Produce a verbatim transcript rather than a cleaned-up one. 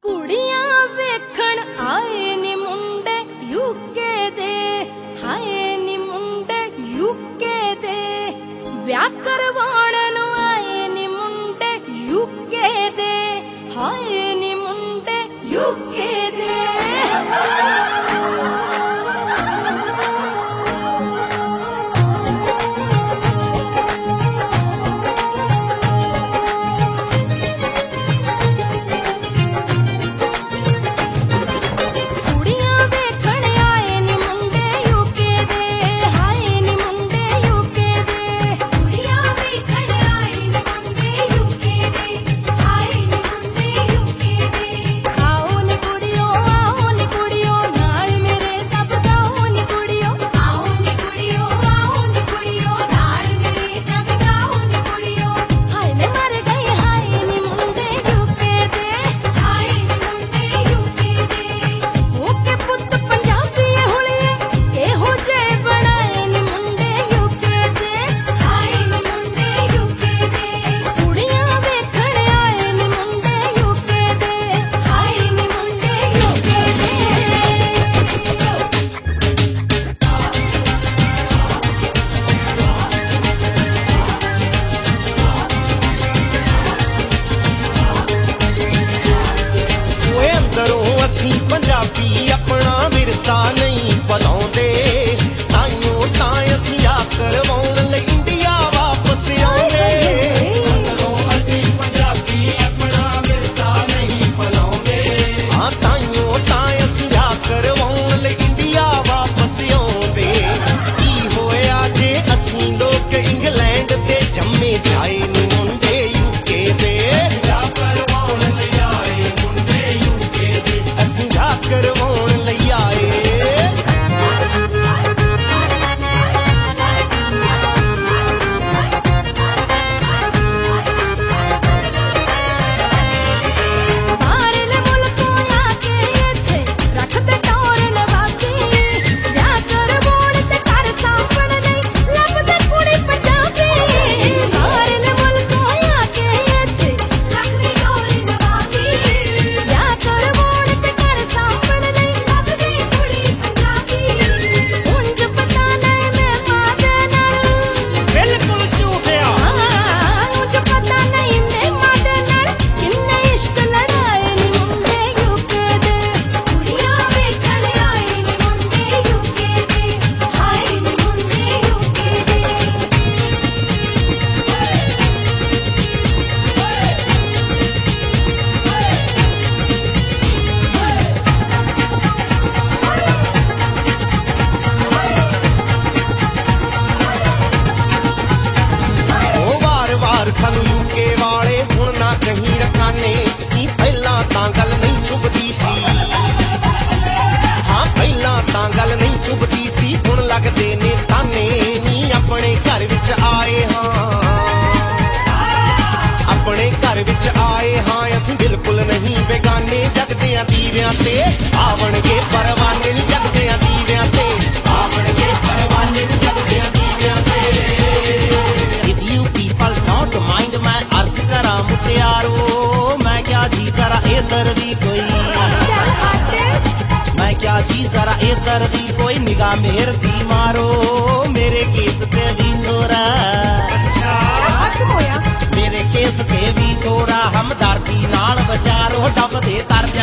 ਕੁੜੀਆਂ ਵੇਖਣ ਆਏ ਨੀ ਮੁੰਡੇ ਯੂਕੇ ਦੇ, ਹਾਏ ਨੀ ਮੁੰਡੇ ਯੂਕੇ ਦੇ। ਵਿਆਹ ਕਰਵਾਉਣ ਨੂੰ ਆਏ ਨੀ ਮੁੰਡੇ ਯੂਕੇ ਦੇ, ਹਾਏ ਨੀ ਮੁੰਡੇ ਯੂਕੇ ਦੇ। ਪੰਜਾਬੀ ਆਪਣਾ ਵਿਰਸਾ ਨਹੀਂ ਭੁਲਾਉਂਦੇ, ਤਾਈਓ ਤਾਂ ਅਸੀਂ ਆ ਕਰਵਾਉਣ ਲਈ ਇੰਡੀਆ ਵਾਪਸ ਆਉਂਦੇ। ਅੰਦਰੋਂ ਅਸੀਂ ਪੰਜਾਬੀ ਆਪਣਾ ਵਿਰਸਾ ਨਹੀਂ ਭੁਲਾਉਂਦੇ, ਹਾਂ ਤਾਈਓ ਤਾਂ ਅਸੀਂ ਆ ਕਰਵਾਉਣ ਲਈ ਇੰਡੀਆ ਵਾਪਸ ਆਉਂਦੇ। ਕੀ ਹੋਇਆ ਜੇ ਅਸੀਂ ਲੋਕ ਇੰਗਲੈਂਡ ਤੇ ਜੰਮੇ ਜਾਏ ਨੀ ਮੁੰਡੇ ਯੂਕੇ ਦੇ। ਵਿਆਹ ਕਰਵਾਉਣ ਲਈ ਆਏ ਮੁੰਡੇ ਯੂਕੇ ਦੇ, ਅਸੀਂ ਆ ਕਰਵਾਉਣ ਲਈ ਆਏ। ਬਾਹਰਲੇ ਮੁਲਕੋਂ ਆ ਕੇ ਇੱਥੇ ਰੱਖਦੇ ਟੌਰ ਨਵਾਬੀ, ਵਿਆਹ ਕਰਵਾਉਣ ਤੇ ਘਰ ਸਾਂਭਣ ਲਈ ਲੱਭਦੇ ਕੁੜੀ ਪੰਜਾਬੀ। ਬਾਹਰਲੇ ਮੁਲਕੋਂ ਆ ਕੇ ਇੱਥੇ ਰੱਖਦੇ ਟੌਰ ਨਵਾਬੀ, ਵਿਆਹ ਕਰਵਾਉਣ ਤੇ ਘਰ ਸਾਂਭਣ ਲਈ ਲੱਭਦੇ ਕੁੜੀ ਪੰਜਾਬੀ। ਉਂਝ ਪਤਾ ਨਹੀਂ ਮੈਂ ਮਾਂ ਦੇ ਨਾਲ, ਬਿਲਕੁਲ ਝੂਠਿਆ। ਹਾਂ ਉਂਝ ਪਤਾ ਨਹੀਂ ਮੈਂ ਮਾਂ ਦੇ ਨਾਲ ਕਿੰਨੇ ਇਸ਼ਕ ਲੜਾਏ ਨੀ ਮੁੰਡੇ ਯੂਕੇ ਦੇ। ਕੁੜੀਆਂ ਵੇਖਣ ਆਏ ਨੀ ਮੁੰਡੇ ਯੂਕੇ ਦੇ, ਹਾਏ ਨੀ ਮੁੰਡੇ ਯੂਕੇ ਦੇ। ਉਹ ਵਾਰ-ਵਾਰ ਸਾਨੂੰ ਯੂਕੇ ਵਾਲੇ ਹੁਣ ਨਾ ਕਹੀਂ ਰਖਾਨੇ, ਪਹਿਲਾਂ ਤਾਂ ਗੱਲ ਨਹੀਂ ਚੁੱਭਦੀ ਸੀ। ਹਾਂ ਪਹਿਲਾਂ ਤਾਂ ਗੱਲ ਨਹੀਂ ਚੁੱਭਦੀ ਸੀ, ਹੁਣ ਲੱਗਦੇ ਨੇ ਤਾਨੇ ਨੀ। ਆਪਣੇ ਘਰ ਵਿੱਚ ਆਏ ਹਾਂ, ਆਪਣੇ ਘਰ ਵਿੱਚ ਆਏ ਹਾਂ ਅਸੀਂ ਬਿਲਕੁਲ ਨਹੀਂ ਬੇਗਾਨੇ। ਜਗਦਿਆਂ ਦੀਵਿਆਂ ਤੇ ਆਵਣਗੇ ਪਰਵਾਨੇ ਨੀ, ਜਗਦਿਆਂ ਦੀਵਿਆਂ ਤੇ ਆਵਣਗੇ ਪਰਵਾਨੇ ਨੀ, ਜਗਦਿਆਂ ਦੀਵਿਆਂ ਤੇ। If you people don't mind मैं अर्ज करा मुटियारो, मैं क्या जी जरा इधर भी कोई, ਚੱਲ ਹਟ मैं क्या जी जरा इधर भी कोई निगाह मेहर दी मारो। मेरे केस ते भी थोड़ा, ਹਟ ਹੋਇਆ। मेरे केस ते भी थोड़ा हमदर्दी नाल विचारो। डब दे तर